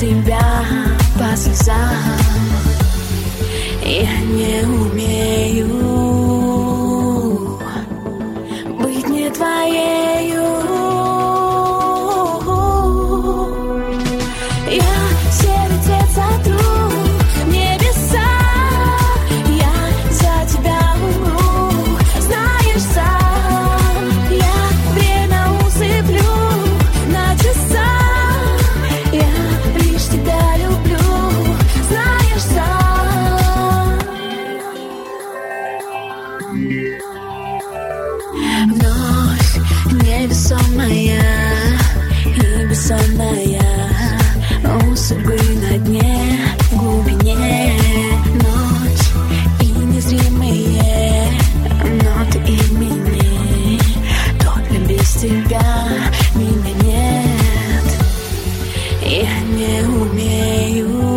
тебя по слезам. Я не умею быть не твоею. Я серый цвет сотру в небеса. Я за тебя умру, знаешь сам. Я время усыплю на часах. Я лишь тебя люблю, знаешь сам. Вновь невесомая и бессонная у судьбы на дне, в глубине ночь и незримые ноты имени. Только без тебя меня нет. Я не умею